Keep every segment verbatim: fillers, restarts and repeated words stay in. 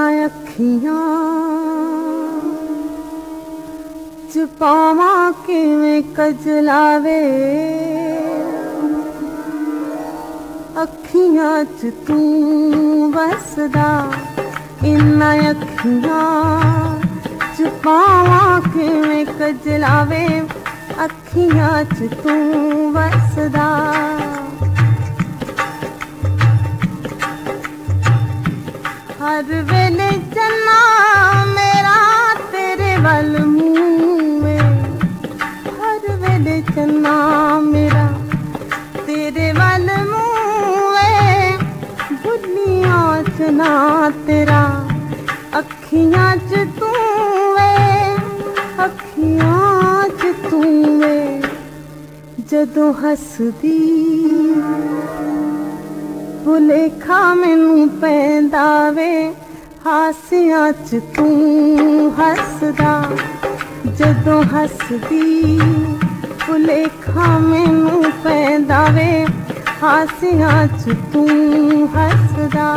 अखियां च पावा किवें कजलावे, अखियां च तू वसदा इन्ना अखियां च पावा किवें कजलावे, अखियां च तू वसदा। हर वेले चन्ना मेरा तेरे वल मूंह वे, हर वेले चन्ना मेरा तेरे वल मूंह वे, बुलियां च ना तेरा अखियां च तू वे, अखियां च तू वे। जदों हसदी भुलेखा मैनू पैंदा वे, हासियां च तू हसदा। जदों हसदी भुलेखा मैनू पैंदा वे, हासियां च तू हसदा।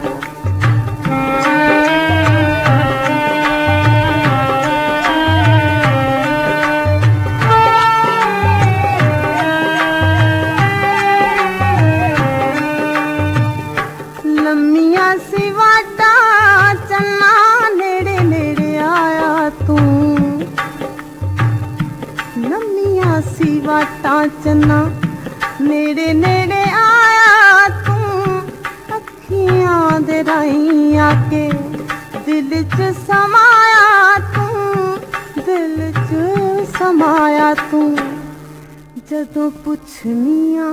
लम्मियां सी वाटा चन्ना नेड़े नेड़े आया तू, लम्मियां सी वाटा चन्ना नेड़े नेड़े आया तू, अखियां दे राहीं आके दिल च समाया तू, दिल च समाया तू। जदों पुछनियां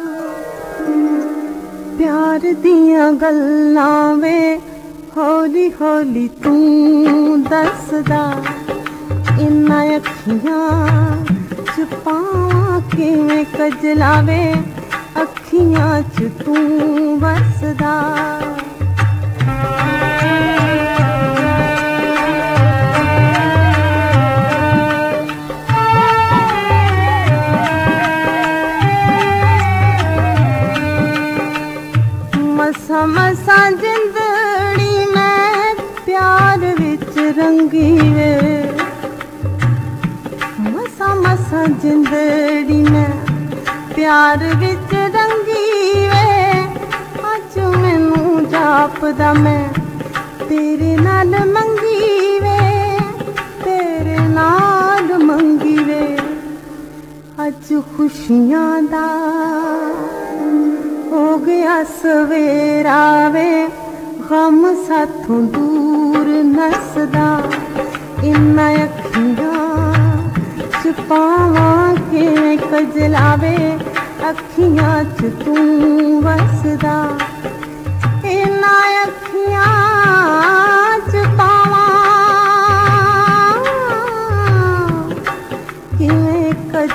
प्यार दियां गल्लां वे, हौली हौली तू दसदा इन्ना अखियां च पावां किवें कजलावे, अखियां च तू वसदा। मसा मसा जिंदड़ी मैं प्यार विच रंगी वे, मसा मसा जिंदड़ी मैं प्यार विच रंगी वे। अज मैनू जापदा मैं तेरे नाल मंगी वे, तेरे नाल मंगी वे। अज खुशियां दा हो गया सवेरा वे, गम साथों दूर नसदा इन्ना अखियां च पावां किवें कजलावे, अखियां च तू वसदा। इन्ना अखियां च पावां किवें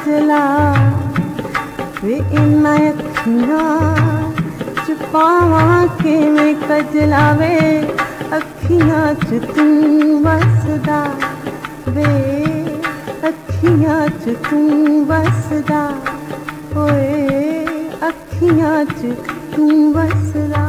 कजलावे, इन्ना अखियां च पावां किवें कजलावे, अखियां च तू वसदा वे, अखियां च तू वसदा ओए, अखियां च तू वसदा।